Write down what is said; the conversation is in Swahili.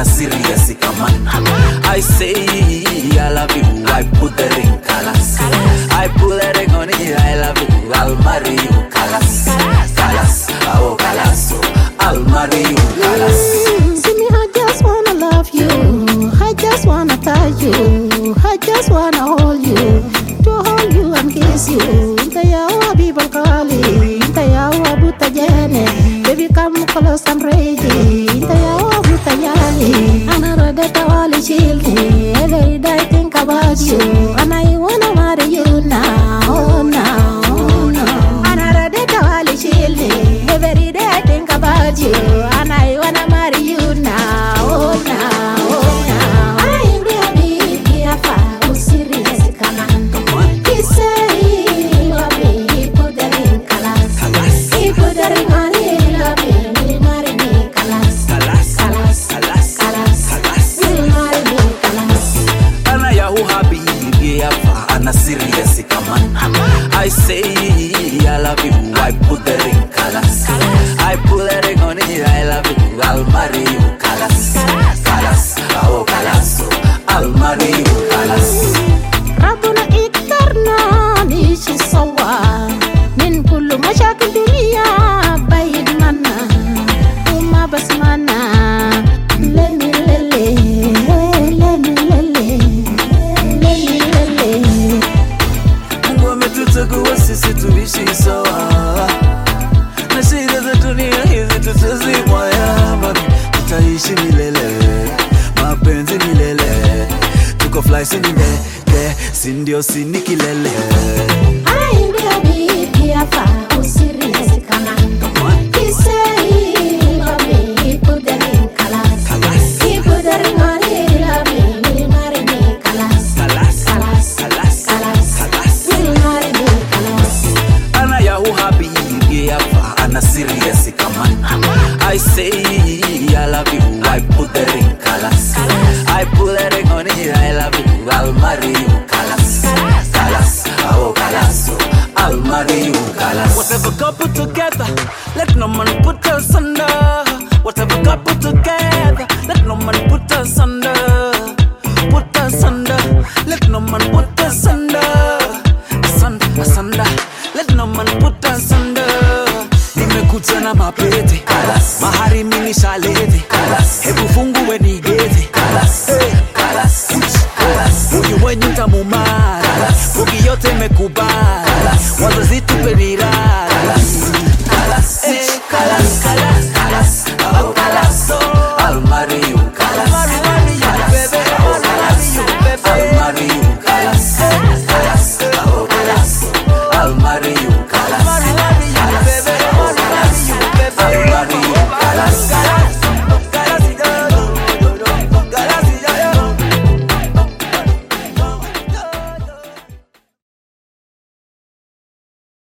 a serious come on. I say I love you, I put the ring colors. I put the ring on it, I love you, I'll marry you, colors. Colors, oh colors, I'll marry you, colors. See me, I just wanna love you, I just wanna touch you, I just wanna hold you, to hold you and kiss you. Inta yawa people calling, inta yawa buta jene, baby come close, I'm ready. Inta yawa buta yali, anara deta wali childi. Every day I think about you, and I wanna marry you now, oh now, oh now. Anara deta wali childi. Every day I think about you, and I wanna marry you now, oh now, oh now. I'm baby, I'm far, serious, come on. He say he love me, he put the ring colors. He put the ring on, he love me, he marry me, colors. Colors, colors, colors, he marry me, colors. And I am happy, and a serious come on. I say I love you, I put the ring colors. I put the ring on it, I love you, I'll marry you, colors. Colors, oh colors, I'll marry you, colors. ربنا اكترنا نيشي سوا من كل مشاكل الدنيا بعيد منا وما بسمعنا للي للي للي للي للي للي Wametutakuwa sisi tuishi sawa, na shida za dunia hizi tutazimwa yama. Tutaishi milele, mapenzi milele, tuko fly sinile, sindio sini kilele. I'm baby, I'm far, serious, come on. He say he love me, he put the ring colors. He put the ring on, he love me, he marry me, colors. Colors, colors, colors, he marry me, colors. And I am happy, and a serious come on. I say I love you, I put the ring colors. I put the ring on it, I love you, I'll marry you, colors. Colors, oh colors, I'll marry you, colors. Whatever couple together, let no man put us under. Whatever couple together, let no man put us under. Put us under, let no man put us under. Asunder, let no man put us under. Nimekuja na mapete, mahari mini shalete, hebu fungue nigete, uyu wenye tamumara, ugi yote mekubara, wazazi tupe